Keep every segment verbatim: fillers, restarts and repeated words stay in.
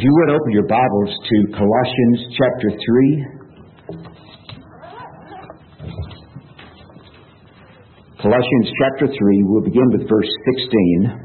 If you would open your Bibles to Colossians chapter three. Colossians chapter three, we'll begin with verse sixteen.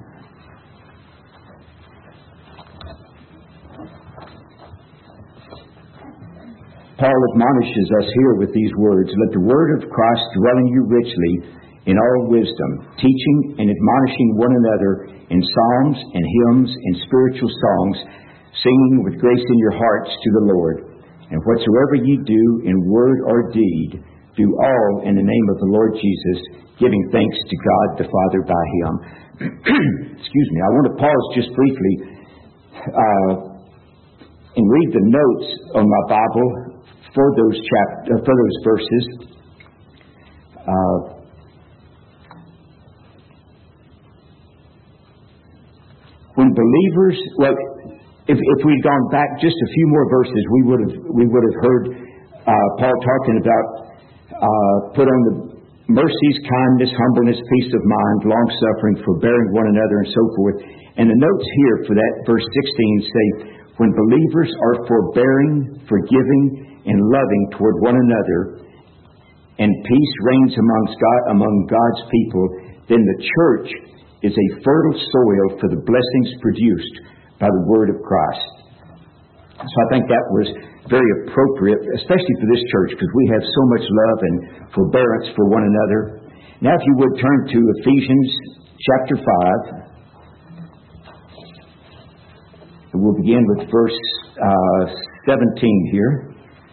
Paul admonishes us here with these words, "Let the word of Christ dwell in you richly in all wisdom, teaching and admonishing one another in psalms and hymns and spiritual songs, singing with grace in your hearts to the Lord. And whatsoever ye do in word or deed, do all in the name of the Lord Jesus, giving thanks to God the Father by Him." Excuse me. I want to pause just briefly uh, and read the notes on my Bible for those chap- uh, for those verses. Uh, when believers, well, if, if we'd gone back just a few more verses, we would have we would have heard uh, Paul talking about uh, put on the mercies, kindness, humbleness, peace of mind, long suffering, forbearing one another, and so forth. And the notes here for that verse sixteen say, when believers are forbearing, forgiving, and loving toward one another, and peace reigns amongst God, among God's people, then the church is a fertile soil for the blessings produced by the word of Christ. So I think that was very appropriate, especially for this church, because we have so much love and forbearance for one another. Now, if you would turn to Ephesians chapter five. We'll begin with verse uh, seventeen here.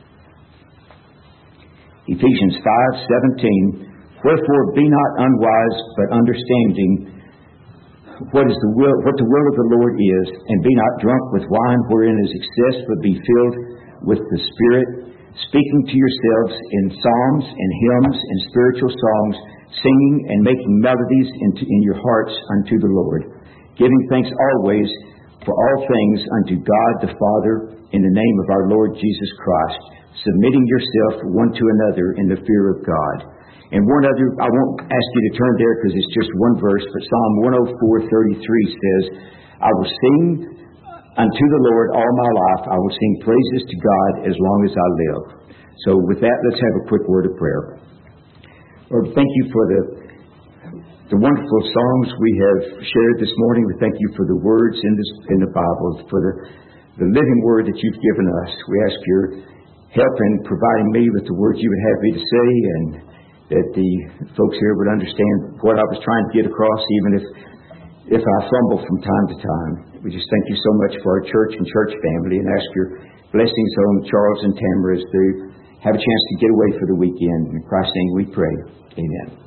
Ephesians five seventeen. Wherefore be not unwise, but understanding what is the will, what the will of the Lord is, and be not drunk with wine wherein is excess, but be filled with the Spirit, speaking to yourselves in psalms and hymns and spiritual songs, singing and making melodies into, in your hearts unto the Lord, giving thanks always for all things unto God the Father in the name of our Lord Jesus Christ, submitting yourself one to another in the fear of God. And one other, I won't ask you to turn there because it's just one verse, but Psalm one oh four thirty-three says, I will sing unto the Lord all my life. I will sing praises to God as long as I live. So with that, let's have a quick word of prayer. Lord, thank you for the the wonderful songs we have shared this morning. We thank you for the words in this in the Bible, for the, the living word that you've given us. We ask your help in providing me with the words you would have me to say, and that the folks here would understand what I was trying to get across, even if if I fumble from time to time. We just thank you so much for our church and church family, and ask your blessings on Charles and Tamara as they have a chance to get away for the weekend. In Christ's name we pray. Amen.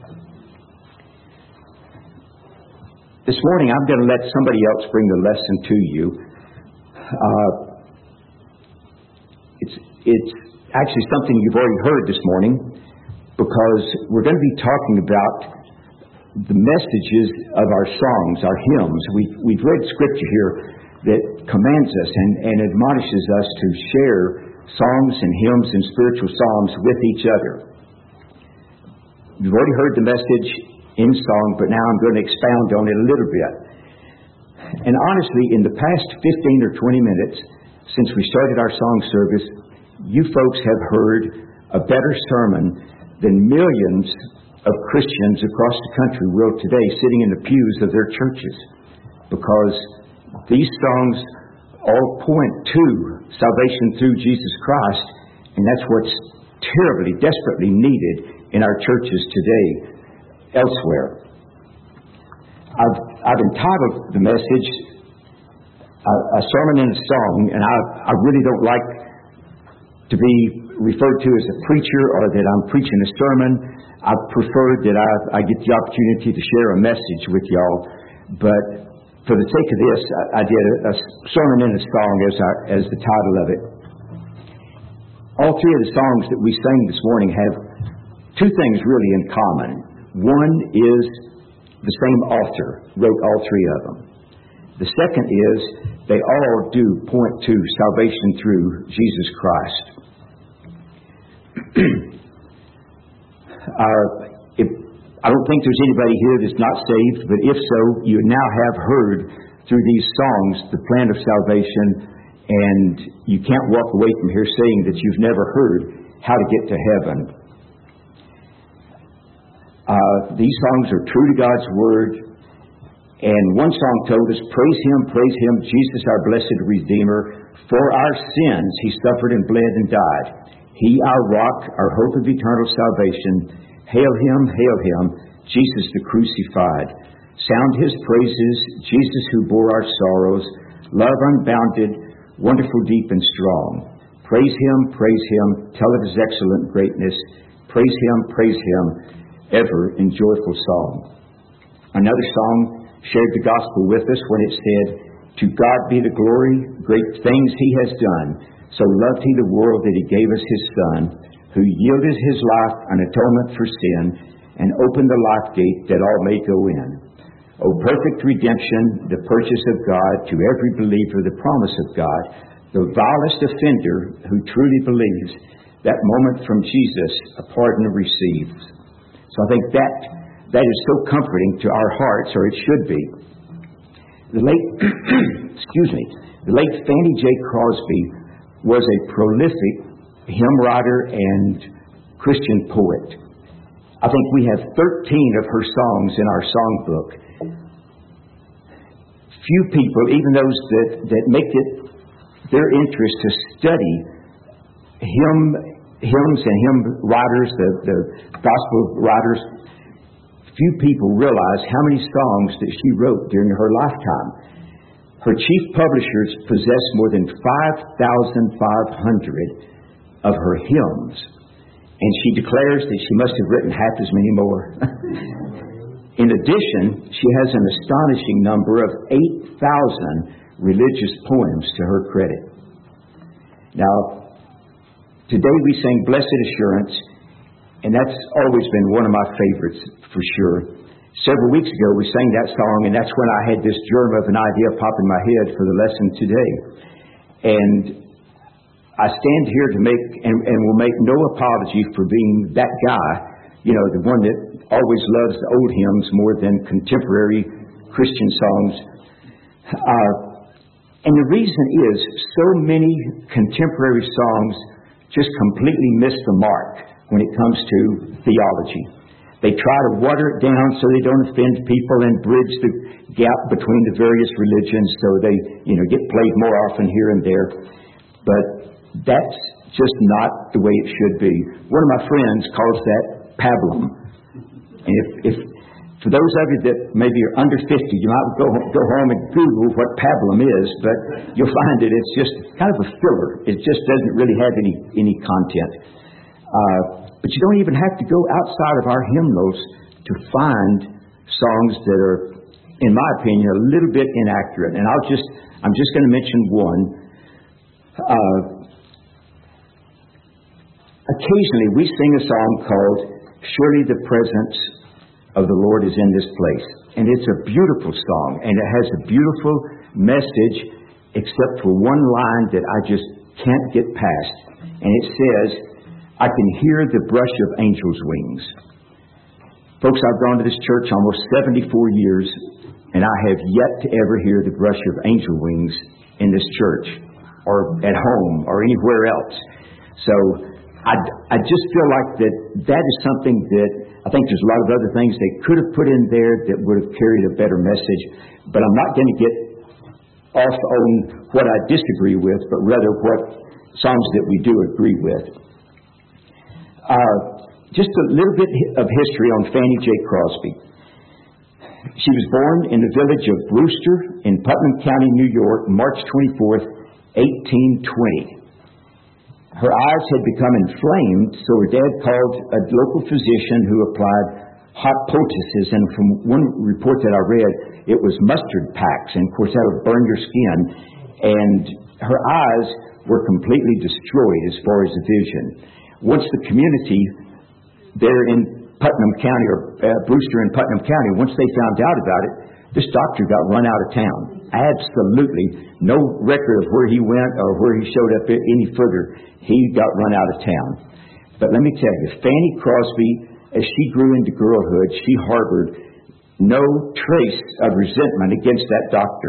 This morning I'm going to let somebody else bring the lesson to you. Uh, it's it's actually something you've already heard this morning, because we're going to be talking about the messages of our songs, our hymns. We've, we've read scripture here that commands us and, and admonishes us to share songs and hymns and spiritual psalms with each other. You've already heard the message in song, but now I'm going to expound on it a little bit. And honestly, in the past fifteen or twenty minutes since we started our song service, you folks have heard a better sermon than millions of Christians across the country will today, sitting in the pews of their churches, because these songs all point to salvation through Jesus Christ, and that's what's terribly, desperately needed in our churches today elsewhere. I've, I've entitled the message a, a Sermon and a Song, and I, I really don't like to be referred to as a preacher or that I'm preaching a sermon. I prefer that I, I get the opportunity to share a message with y'all. But for the sake of this, I, I did a, a sermon and a song as, our, as the title of it. All three of the songs that we sang this morning have two things really in common. One is the same author wrote all three of them. The second is they all do point to salvation through Jesus Christ. uh, if, I don't think there's anybody here that's not saved, but if so, you now have heard through these songs the plan of salvation And you can't walk away from here saying that you've never heard how to get to heaven. Uh, these songs are true to God's Word. And one song told us, praise Him, praise Him, Jesus our blessed Redeemer. For our sins He suffered and bled and died. He our rock, our hope of eternal salvation. Hail Him, hail Him, Jesus the crucified. Sound His praises, Jesus who bore our sorrows. Love unbounded, wonderful, deep, and strong. Praise Him, praise Him, tell of His excellent greatness. Praise Him, praise Him, ever in joyful song. Another song shared the gospel with us when it said, to God be the glory, great things He has done. So loved He the world that He gave us His Son, who yielded His life an atonement for sin, and opened the life gate that all may go in. O perfect redemption, the purchase of God, to every believer the promise of God, the vilest offender who truly believes, that moment from Jesus a pardon receives. So I think that that is so comforting to our hearts, or it should be. The late, excuse me, the late Fanny J. Crosby was a prolific hymn writer and Christian poet. I think we have thirteen of her songs in our songbook. Few people, even those that, that make it their interest to study hymn, hymns and hymn writers, the, the gospel writers, few people realize how many songs that she wrote during her lifetime. Her chief publishers possess more than five thousand five hundred of her hymns, and she declares that she must have written half as many more. In addition, she has an astonishing number of eight thousand religious poems to her credit. Now, today we sing Blessed Assurance, and that's always been one of my favorites for sure. Several weeks ago we sang that song, and that's when I had this germ of an idea pop in my head for the lesson today. And I stand here to make, and, and will make no apology for being that guy, you know, the one that always loves the old hymns more than contemporary Christian songs. Uh, and the reason is so many contemporary songs just completely miss the mark when it comes to theology. They try to water it down so they don't offend people and bridge the gap between the various religions so they, you know, get played more often here and there. But that's just not the way it should be. One of my friends calls that pablum. And if, if for those of you that maybe are under fifty, you might go go home and Google what pablum is, but you'll find that it's just kind of a filler. It just doesn't really have any any content. Uh, but you don't even have to go outside of our hymnals to find songs that are, in my opinion, a little bit inaccurate. And I'll just I'm just going to mention one. Uh, occasionally, we sing a song called "Surely the Presence of the Lord is in this place." And it's a beautiful song, and it has a beautiful message, except for one line that I just can't get past. And it says, "I can hear the brush of angels' wings." Folks, I've gone to this church almost seventy-four years, and I have yet to ever hear the brush of angel wings in this church, or at home, or anywhere else. So I, I just feel like that that is something that I think there's a lot of other things they could have put in there that would have carried a better message. But I'm not going to get off on what I disagree with, but rather what songs that we do agree with. Uh, just a little bit of history on Fanny J. Crosby. She was born in the village of Brewster in Putnam County, New York, March twenty-fourth, eighteen twenty. Her eyes had become inflamed, so her dad called a local physician who applied hot poultices, and from one report that I read, it was mustard packs, and of course that would burn your skin, and her eyes were completely destroyed as far as the vision. Once the community there in Putnam County, or uh, Brewster in Putnam County, once they found out about it, this doctor got run out of town. Absolutely no record of where he went or where he showed up any further. He got run out of town. But let me tell you, Fanny Crosby, as she grew into girlhood, she harbored no trace of resentment against that doctor.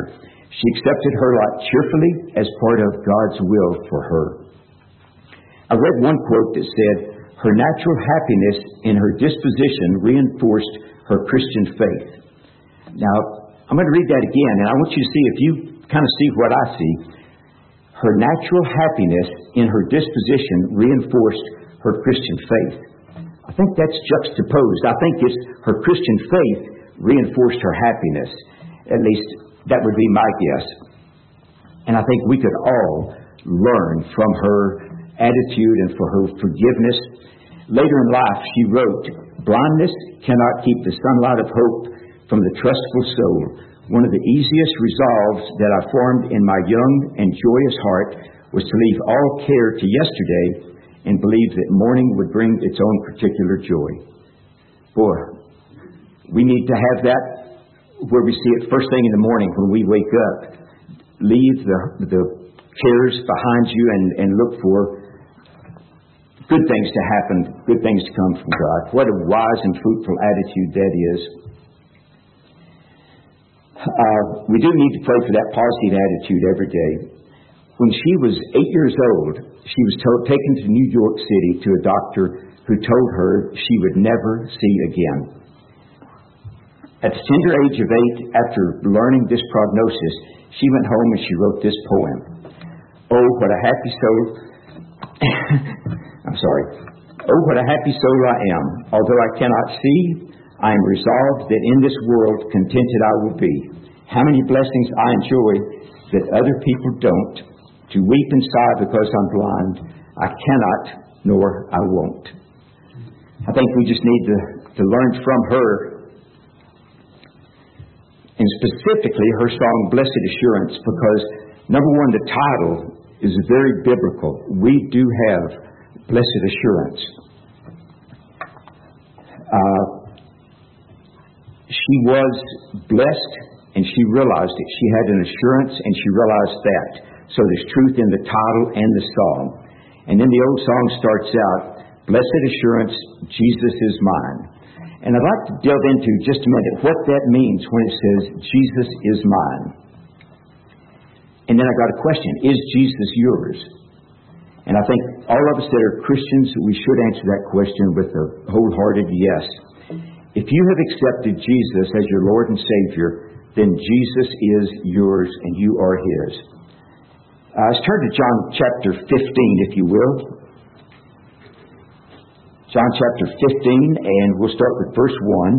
She accepted her lot cheerfully as part of God's will for her. I read one quote that said, her natural happiness in her disposition reinforced her Christian faith. Now, I'm going to read that again, and I want you to see if you kind of see what I see. Her natural happiness in her disposition reinforced her Christian faith. I think that's juxtaposed. I think it's her Christian faith reinforced her happiness. At least that would be my guess. And I think we could all learn from her attitude and for her forgiveness. Later in life, she wrote, blindness cannot keep the sunlight of hope from the trustful soul. One of the easiest resolves that I formed in my young and joyous heart was to leave all care to yesterday and believe that morning would bring its own particular joy. Boy, we need to have that where we see it first thing in the morning when we wake up. Leave the, the cares behind you and, and look for good things to happen, good things to come from God. What a wise and fruitful attitude that is. Uh, we do need to pray for that positive attitude every day. When she was eight years old, she was told, taken to New York City to a doctor who told her she would never see again. At the tender age of eight, after learning this prognosis, she went home and she wrote this poem. Oh, what a happy soul. I'm sorry. Oh, what a happy soul I am. Although I cannot see, I am resolved that in this world contented I will be. How many blessings I enjoy that other people don't. To weep and sigh because I'm blind, I cannot, nor I won't. I think we just need to, to learn from her. And specifically her song, Blessed Assurance, because number one, the title is very biblical. We do have blessed assurance. Uh, she was blessed and she realized it. She had an assurance and she realized that. So there's truth in the title and the song. And then the old song starts out, Blessed Assurance, Jesus is mine. And I'd like to delve into just a minute what that means when it says, Jesus is mine. And then I got a question, is Jesus yours? And I think all of us that are Christians, we should answer that question with a wholehearted yes. If you have accepted Jesus as your Lord and Savior, then Jesus is yours and you are His. Uh, let's turn to John chapter fifteen, if you will. John chapter fifteen, and we'll start with verse one.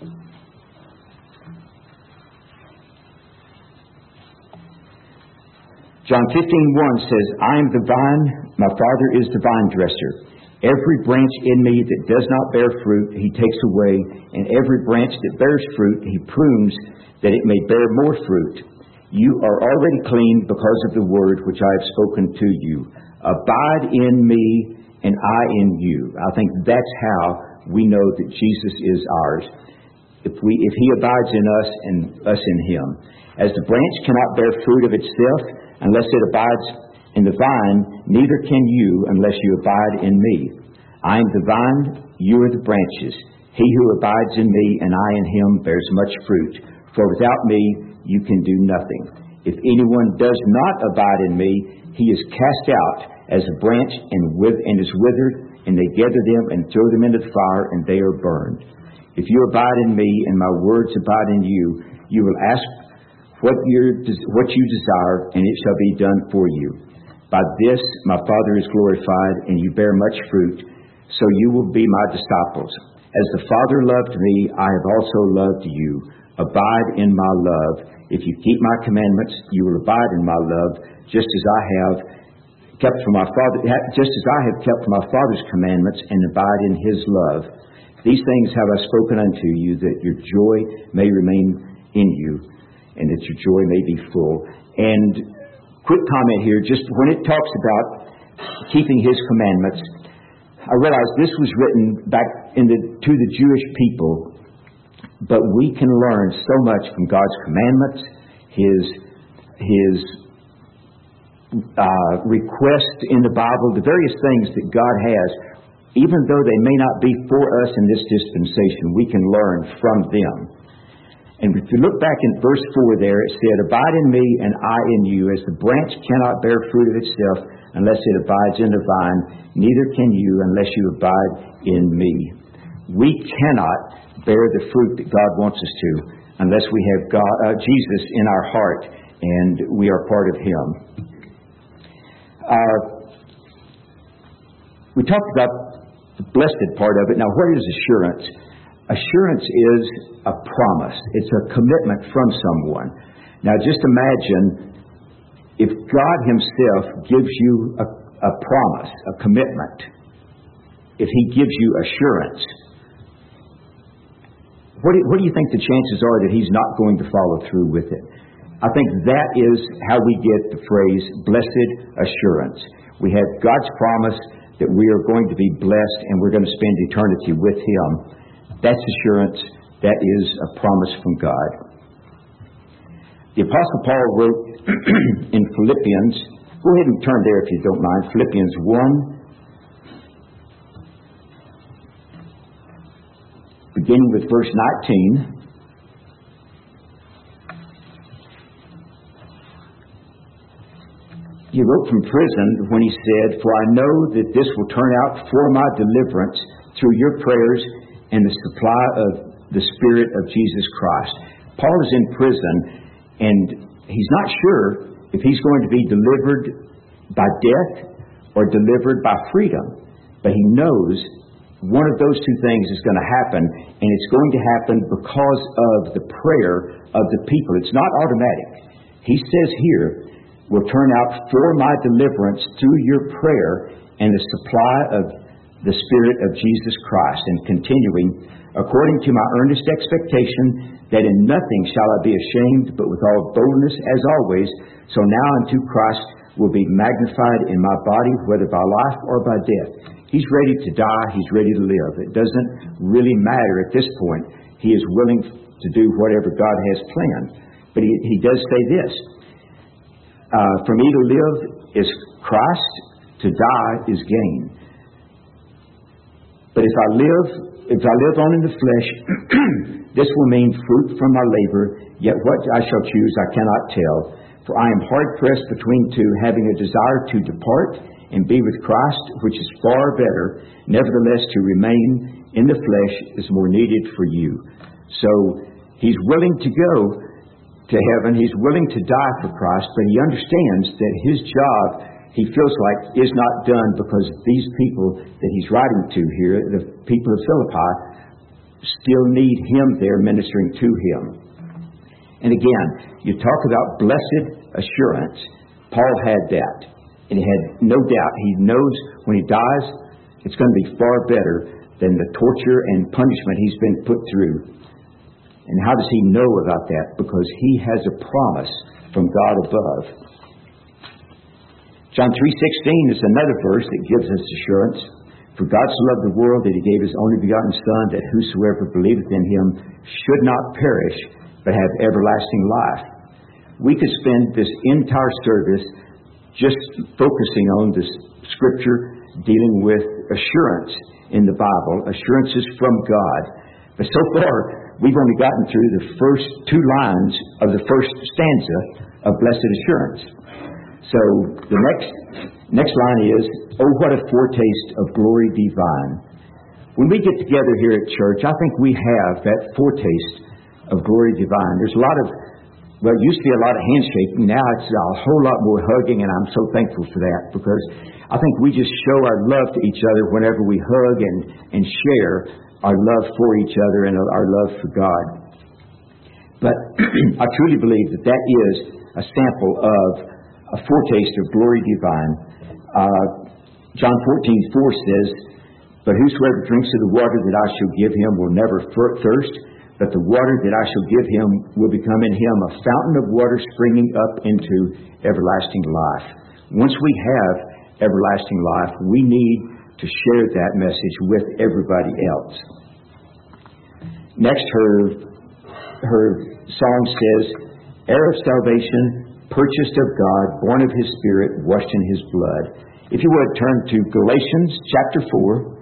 John fifteen one says, I am the vine, my Father is the vine dresser. Every branch in me that does not bear fruit, He takes away, and every branch that bears fruit, He prunes, that it may bear more fruit. You are already clean because of the word which I have spoken to you. Abide in me, and I in you. I think that's how we know that Jesus is ours. If we, if He abides in us and us in Him. As the branch cannot bear fruit of itself unless it abides in the vine, neither can you unless you abide in me. I am the vine, you are the branches. He who abides in me and I in him bears much fruit. For without me you can do nothing. If anyone does not abide in me, he is cast out as a branch and, with, and is withered, and they gather them and throw them into the fire, and they are burned. If you abide in me and my words abide in you, you will ask what, your, what you desire, and it shall be done for you. By this my Father is glorified, and you bear much fruit, so you will be my disciples. As the Father loved me, I have also loved you. Abide in my love. If you keep my commandments, you will abide in my love, just as I have kept from my Father, just as I have kept my Father's commandments and abide in His love. These things have I spoken unto you, that your joy may remain in you, and that your joy may be full. And quick comment here, just when it talks about keeping His commandments, I realize this was written back in the, to the Jewish people, but we can learn so much from God's commandments, His His uh, request in the Bible, the various things that God has. Even though they may not be for us in this dispensation, we can learn from them. And if you look back in verse four there, it said, abide in me and I in you, as the branch cannot bear fruit of itself unless it abides in the vine, neither can you unless you abide in me. We cannot bear the fruit that God wants us to unless we have God, uh, Jesus in our heart and we are part of Him. Uh, we talked about the blessed part of it. Now, what is assurance? Assurance is a promise. It's a commitment from someone. Now, just imagine if God Himself gives you a, a promise, a commitment, if He gives you assurance, what do, what do you think the chances are that He's not going to follow through with it? I think that is how we get the phrase, blessed assurance. We have God's promise that we are going to be blessed and we're going to spend eternity with Him. That's assurance. That is a promise from God. The Apostle Paul wrote in Philippians, go ahead and turn there if you don't mind, Philippians one, beginning with verse nineteen. He wrote from prison when he said, for I know that this will turn out for my deliverance through your prayers and the supply of the Spirit of Jesus Christ. Paul is in prison, and he's not sure if he's going to be delivered by death or delivered by freedom. But he knows one of those two things is going to happen, and it's going to happen because of the prayer of the people. It's not automatic. He says here, will turn out for my deliverance through your prayer and the supply of the Spirit of Jesus Christ. And continuing, according to my earnest expectation, that in nothing shall I be ashamed, but with all boldness as always, so now unto Christ will be magnified in my body, whether by life or by death. He's ready to die. He's ready to live. It doesn't really matter at this point. He is willing to do whatever God has planned. But he, he does say this, Uh, for me to live is Christ, to die is gain. But if I live, if I live on in the flesh, this will mean fruit from my labor, yet what I shall choose I cannot tell. For I am hard pressed between two, having a desire to depart and be with Christ, which is far better. Nevertheless, to remain in the flesh is more needed for you. So he's willing to go to heaven. He's willing to die for Christ, but he understands that his job, he feels like, is not done because these people that he's writing to here, the people of Philippi, still need him there ministering to him. And again, you talk about blessed assurance. Paul had that, and he had no doubt. He knows when he dies, it's going to be far better than the torture and punishment he's been put through. And how does he know about that? Because he has a promise from God above. John three sixteen is another verse that gives us assurance. For God so loved the world that he gave his only begotten Son, that whosoever believeth in him should not perish, but have everlasting life. We could spend this entire service just focusing on this scripture dealing with assurance in the Bible. Assurances from God. But so far, we've only gotten through the first two lines of the first stanza of Blessed Assurance. So the next next line is, oh, what a foretaste of glory divine. When we get together here at church, I think we have that foretaste of glory divine. There's a lot of, well, it used to be a lot of handshaking. Now it's a whole lot more hugging, and I'm so thankful for that, because I think we just show our love to each other whenever we hug and, and share our love for each other and our love for God. But I truly believe that that is a sample of a foretaste of glory divine. Uh, John fourteen four says, but whosoever drinks of the water that I shall give him will never thirst, but the water that I shall give him will become in him a fountain of water springing up into everlasting life. Once we have everlasting life, we need to share that message with everybody else. Next, her her song says, heir of salvation, purchased of God, born of his Spirit, washed in his blood. If you would, turn to Galatians chapter four.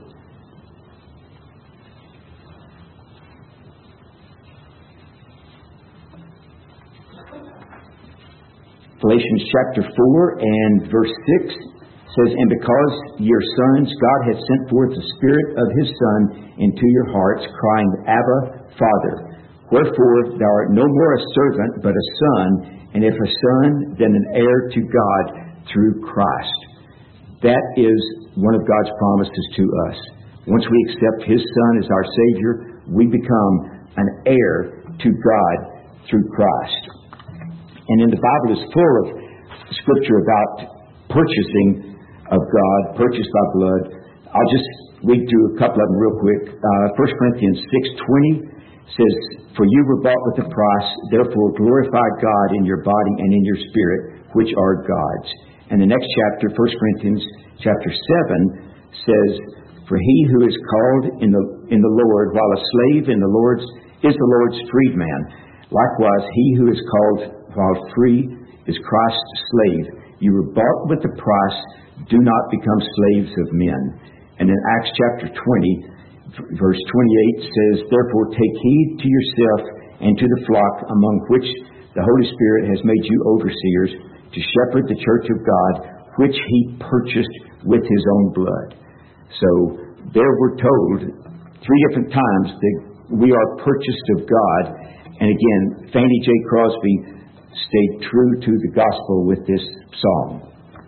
Galatians chapter four and verse six says, "And because ye are sons, God hath sent forth the Spirit of His Son into your hearts, crying, Abba, Father. Wherefore thou art no more a servant, but a son, and if a son, then an heir to God through Christ." That is one of God's promises to us. Once we accept His Son as our Savior, we become an heir to God through Christ. And in the Bible is full of scripture about purchasing of God, purchased by blood. I'll just read through a couple of them real quick. Uh, First Corinthians six twenty says, "For you were bought with a price, therefore glorify God in your body and in your spirit, which are God's." And the next chapter, First Corinthians chapter seven, says, "For he who is called in the in the Lord, while a slave in the Lord's, is the Lord's freedman. Likewise, he who is called while free is Christ's slave. You were bought with a price. Do not become slaves of men." And in Acts chapter twenty, verse twenty-eight says, "Therefore take heed to yourself and to the flock among which the Holy Spirit has made you overseers, to shepherd the church of God, which He purchased with His own blood." So there we're told three different times that we are purchased of God. And again, Fannie J. Crosby stayed true to the gospel with this song.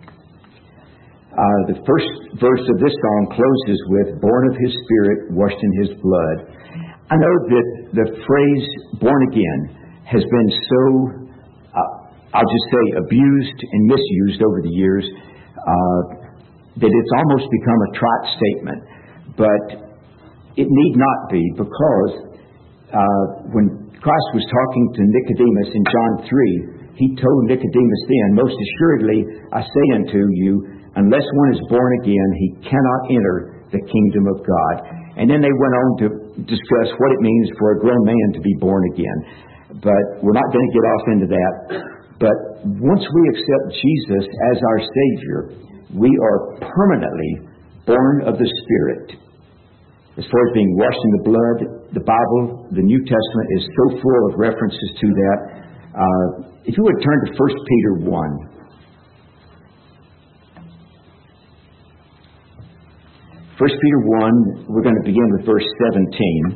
Uh, the first verse of this song closes with, "Born of His Spirit, washed in His blood." I know that the phrase "born again" has been so, uh, I'll just say, abused and misused over the years uh, that it's almost become a trite statement. But it need not be, because uh, when Christ was talking to Nicodemus in John three, He told Nicodemus then, "Most assuredly I say unto you, unless one is born again, he cannot enter the kingdom of God." And then they went on to discuss what it means for a grown man to be born again. But we're not going to get off into that. But once we accept Jesus as our Savior, we are permanently born of the Spirit. As far as being washed in the blood, the Bible, the New Testament, is so full of references to that. Uh, if you would turn to First Peter one. First Peter one, we're going to begin with verse seventeen.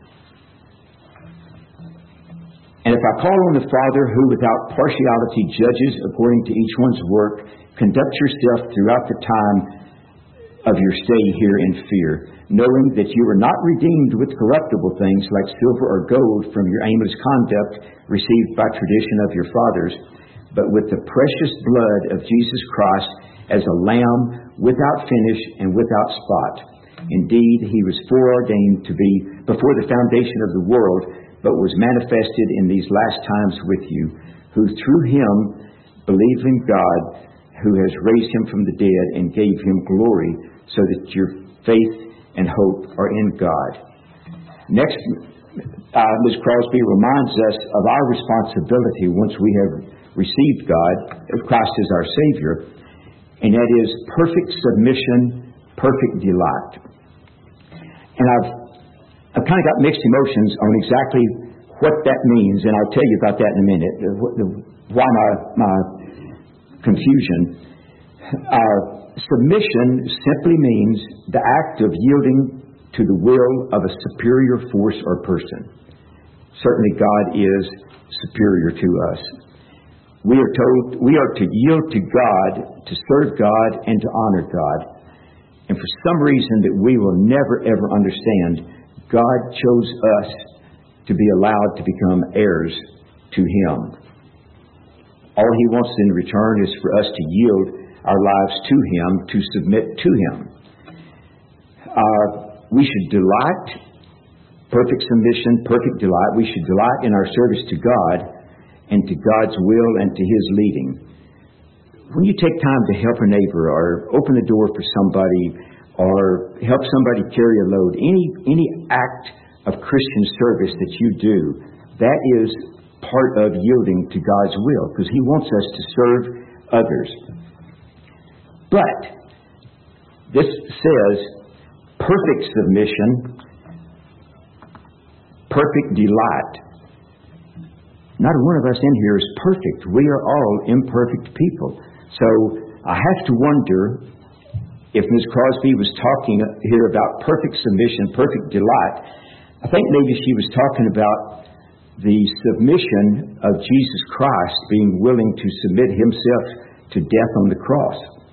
"And if I call on the Father, who without partiality judges according to each one's work, conduct yourself throughout the time of your stay here in fear, knowing that you are not redeemed with corruptible things like silver or gold from your aimless conduct received by tradition of your fathers, but with the precious blood of Jesus Christ, as a lamb without finish and without spot. Indeed, He was foreordained to be before the foundation of the world, but was manifested in these last times with you, who through Him believe in God, who has raised Him from the dead and gave Him glory, so that your faith and hope are in God." Next, uh, Miz Crosby reminds us of our responsibility once we have received God, Christ as our Savior, and that is perfect submission, perfect delight. And I've I've kind of got mixed emotions on exactly what that means, and I'll tell you about that in a minute. Why my my confusion? Uh, submission simply means the act of yielding to the will of a superior force or person. Certainly, God is superior to us. We are told we are to yield to God, to serve God, and to honor God. And for some reason that we will never ever understand, God chose us to be allowed to become heirs to Him. All He wants in return is for us to yield our lives to Him, to submit to Him. Uh, we should delight, perfect submission, perfect delight. We should delight in our service to God and to God's will and to His leading. When you take time to help a neighbor or open the door for somebody or help somebody carry a load, any any act of Christian service that you do, that is part of yielding to God's will, because He wants us to serve others. But this says perfect submission, perfect delight. not one of us in here is perfect. We are all imperfect people. So I have to wonder if Miz Crosby was talking here about perfect submission, perfect delight. I think maybe she was talking about the submission of Jesus Christ, being willing to submit himself to death on the cross.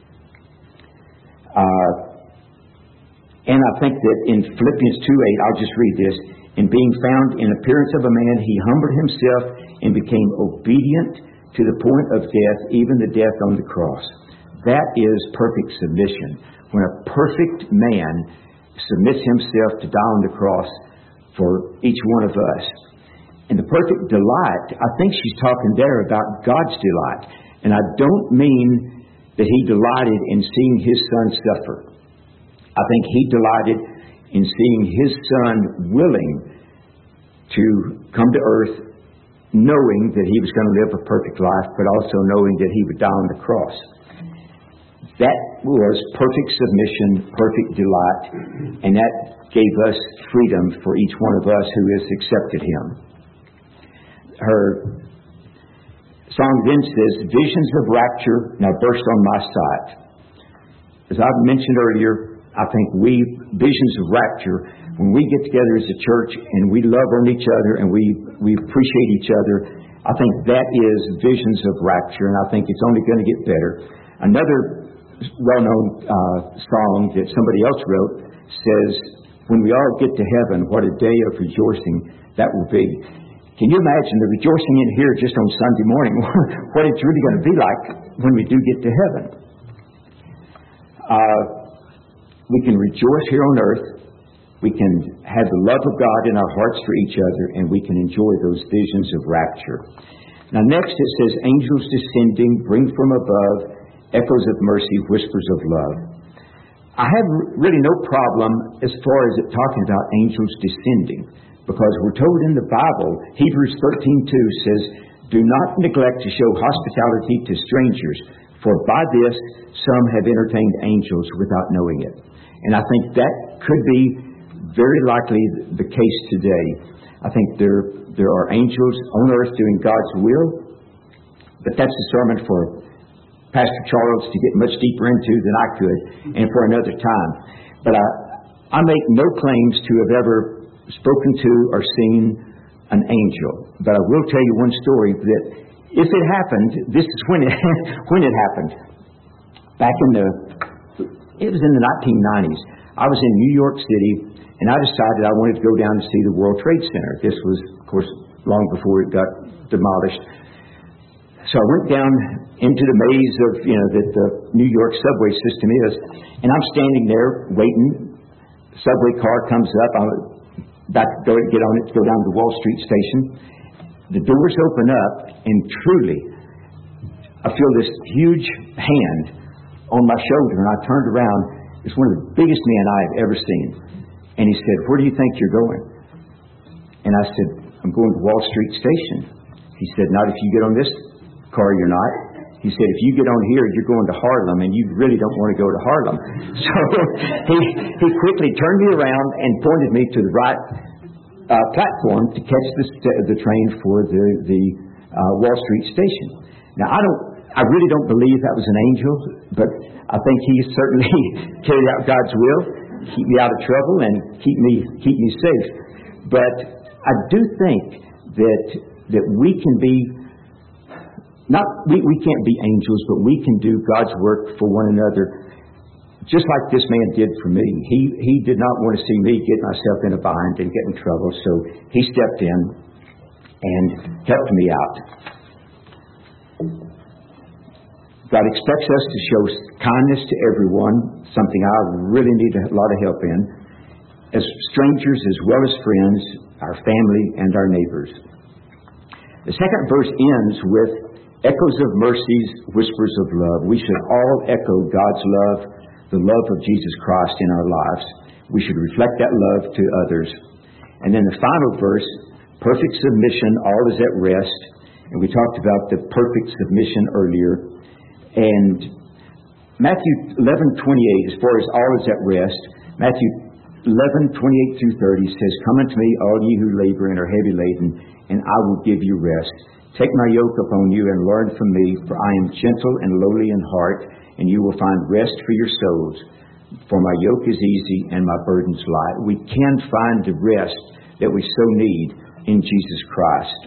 Uh, and I think that in Philippians two eight, I'll just read this. In being found in appearance of a man, he humbled himself and became obedient to the point of death, even the death on the cross. That is perfect submission. When a perfect man submits himself to die on the cross for each one of us. And the perfect delight, I think she's talking there about God's delight. And I don't mean that he delighted in seeing his son suffer. I think he delighted in seeing his son willing to come to earth, knowing that he was going to live a perfect life, but also knowing that he would die on the cross. That was perfect submission, perfect delight, and that gave us freedom for each one of us who has accepted him. Her song then says, visions of rapture now burst on my sight. As I've mentioned earlier, I think we, visions of rapture, when we get together as a church and we love on each other and we, we appreciate each other, I think that is visions of rapture, and I think it's only going to get better. Another well-known uh, song that somebody else wrote says, when we all get to heaven, what a day of rejoicing that will be. Can you imagine the rejoicing in here just on Sunday morning? What it's really going to be like when we do get to heaven. Uh, we can rejoice here on earth. We can have the love of God in our hearts for each other, and we can enjoy those visions of rapture. Now next it says, angels descending, bring from above, echoes of mercy, whispers of love. I have really no problem as far as it talking about angels descending, because we're told in the Bible, Hebrews thirteen two says, do not neglect to show hospitality to strangers, for by this some have entertained angels without knowing it. And I think that could be very likely the case today. I think there, there are angels on earth doing God's will, but that's a sermon for Pastor Charles to get much deeper into than I could, and for another time. But I, I make no claims to have ever spoken to or seen an angel. But I will tell you one story that if it happened, this is when it when it happened. Back in the, it was in the nineteen nineties. I was in New York City, and I decided I wanted to go down and see the World Trade Center. This was, of course, long before it got demolished. So I went down into the maze of, you know, that the New York subway system is, and I'm standing there waiting. The subway car comes up. I'm about to go get on it to go down to the Wall Street station. The doors open up, and truly, I feel this huge hand on my shoulder, and I turned around. It's one of the biggest men I have ever seen. And he said, where do you think you're going? And I said, I'm going to Wall Street Station. He said, not if you get on this car, you're not. He said, if you get on here, you're going to Harlem, and you really don't want to go to Harlem. So he, he quickly turned me around and pointed me to the right uh, platform to catch the, the train for the, the uh, Wall Street Station. Now, I don't, I really don't believe that was an angel, but I think he certainly carried out God's will, keep me out of trouble and keep me keep me safe. But I do think that that we can be not we, we can't be angels, but we can do God's work for one another, just like this man did for me. He he did not want to see me get myself in a bind and get in trouble, so he stepped in and helped me out. God expects us to show kindness to everyone, something I really need a lot of help in, as strangers as well as friends, our family, and our neighbors. The second verse ends with echoes of mercies, whispers of love. We should all echo God's love, the love of Jesus Christ in our lives. We should reflect that love to others. And then the final verse, perfect submission, all is at rest. And we talked about the perfect submission earlier. And Matthew eleven twenty-eight, as far as all is at rest, Matthew eleven, twenty-eight through thirty says, "Come unto me, all ye who labor and are heavy laden, and I will give you rest. Take my yoke upon you and learn from me, for I am gentle and lowly in heart, and you will find rest for your souls. For my yoke is easy and my burden's light." We can find the rest that we so need in Jesus Christ.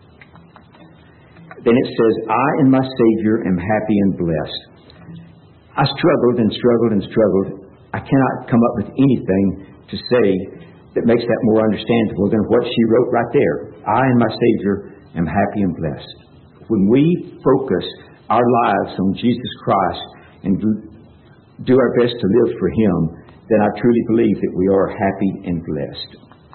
Then it says, "I and my Savior am happy and blessed." I struggled and struggled and struggled. I cannot come up with anything to say that makes that more understandable than what she wrote right there. "I and my Savior am happy and blessed." When we focus our lives on Jesus Christ and do our best to live for Him, then I truly believe that we are happy and blessed.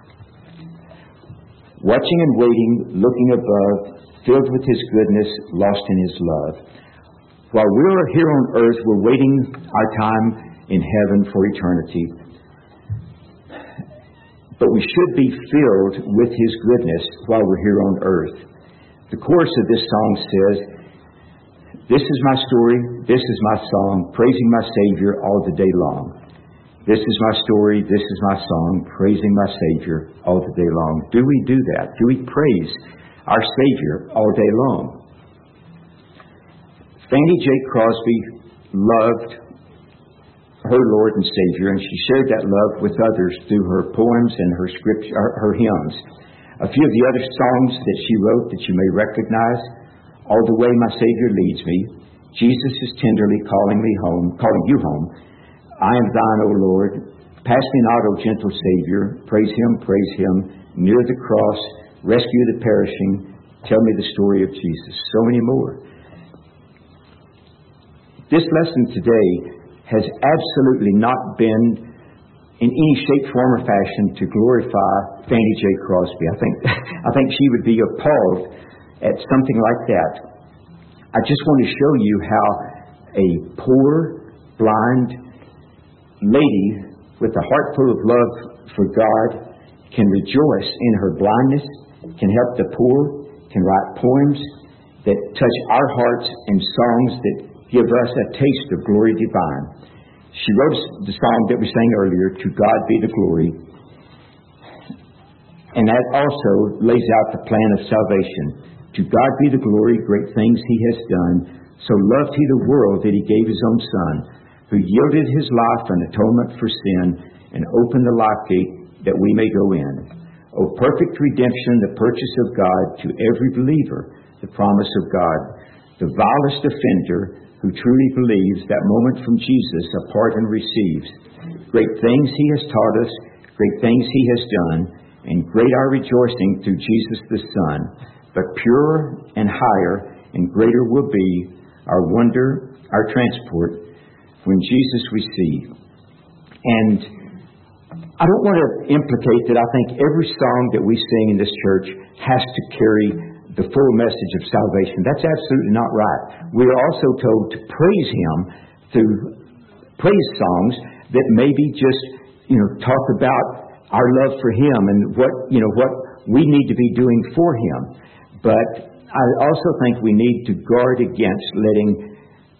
Watching and waiting, looking above, filled with His goodness, lost in His love. While we're here on earth, we're waiting our time in heaven for eternity. But we should be filled with His goodness while we're here on earth. The chorus of this song says, "This is my story, this is my song, praising my Savior all the day long. This is my story, this is my song, praising my Savior all the day long." Do we do that? Do we praise our Savior all day long? Fanny J. Crosby loved her Lord and Savior, and she shared that love with others through her poems and her scripture, her hymns. A few of the other songs that she wrote that you may recognize: "All the way my Savior leads me," "Jesus is tenderly calling me home, calling you home," "I am thine, O Lord," "Pass me not, O gentle Savior," "Praise Him, praise Him," "Near the cross," "Rescue the perishing," "Tell me the story of Jesus." So many more. This lesson today has absolutely not been in any shape, form, or fashion to glorify Fanny J. Crosby. I think I think she would be appalled at something like that. I just want to show you how a poor, blind lady with a heart full of love for God can rejoice in her blindness, can help the poor, can write poems that touch our hearts and songs that give us a taste of glory divine. She wrote the song that we sang earlier, "To God Be the Glory." And that also lays out the plan of salvation. "To God be the glory, great things He has done. So loved He the world that He gave His own Son, who yielded His life an atonement for sin and opened the life gate that we may go in. O perfect redemption, the purchase of God to every believer, the promise of God. The vilest offender who truly believes that moment from Jesus a pardon receives. Great things He has taught us, great things He has done, and great our rejoicing through Jesus the Son. But purer and higher and greater will be our wonder, our transport, when Jesus we see." And I don't want to implicate that I think every song that we sing in this church has to carry the full message of salvation. That's absolutely not right. We are also told to praise Him through praise songs that maybe just, you know, talk about our love for Him and what, you know, what we need to be doing for Him. But I also think we need to guard against letting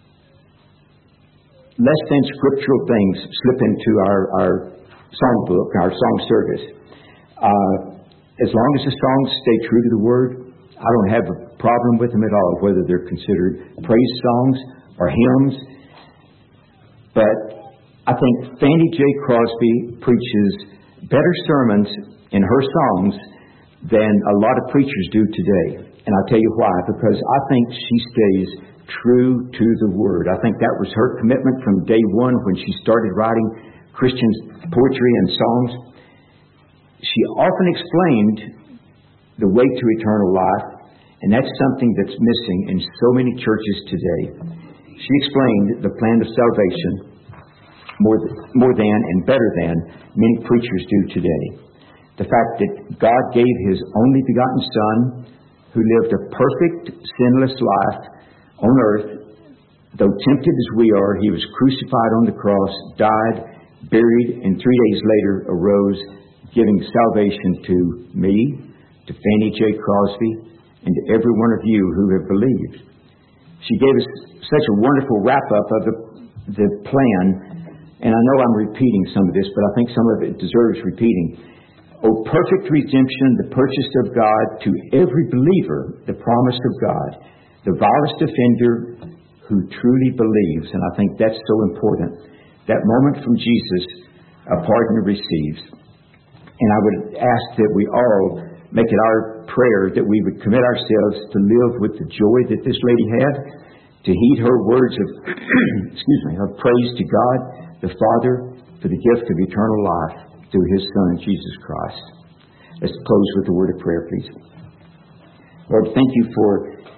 less than scriptural things slip into our, our songbook, our song service. Uh, as long as the songs stay true to the Word, I don't have a problem with them at all, whether they're considered praise songs or hymns. But I think Fanny J. Crosby preaches better sermons in her songs than a lot of preachers do today. And I'll tell you why. Because I think she stays true to the Word. I think that was her commitment from day one when she started writing Christian poetry and songs. She often explained the way to eternal life, and that's something that's missing in so many churches today. She explained the plan of salvation more, more than and better than many preachers do today. The fact that God gave His only begotten Son, who lived a perfect, sinless life on earth. Though tempted as we are, He was crucified on the cross, died, buried, and three days later arose, giving salvation to me, to Fanny J. Crosby, and to every one of you who have believed. She gave us such a wonderful wrap-up of the, the plan And I know I'm repeating some of this, but I think some of it deserves repeating. O perfect redemption, the purchase of God, to every believer, the promise of God, the vilest offender who truly believes. And I think that's so important. That moment from Jesus, a pardon receives. And I would ask that we all make it our prayer that we would commit ourselves to live with the joy that this lady had, to heed her words of excuse me, of praise to God, the Father, for the gift of eternal life through His Son, Jesus Christ. Let's close with a word of prayer, please. Lord, thank you for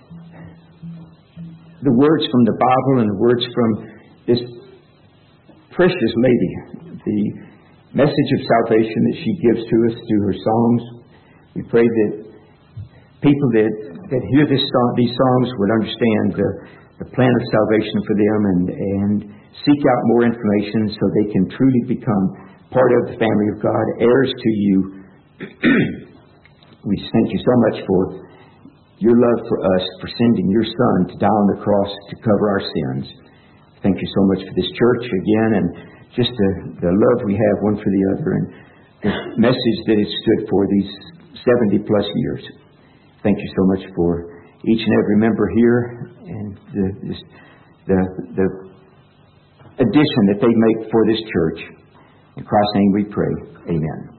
the words from the Bible and the words from this precious lady, the message of salvation that she gives to us through her songs. We pray that people that, that hear this song, these songs would understand the, the plan of salvation for them and, and seek out more information so they can truly become part of the family of God, heirs to you. We thank you so much for your love for us, for sending your Son to die on the cross to cover our sins. Thank you so much for this church again, and just the, the love we have one for the other, and the message that it stood for these seventy plus years. Thank you so much for each and every member here and the this, the, the addition that they make for this church. In Christ's name we pray. Amen.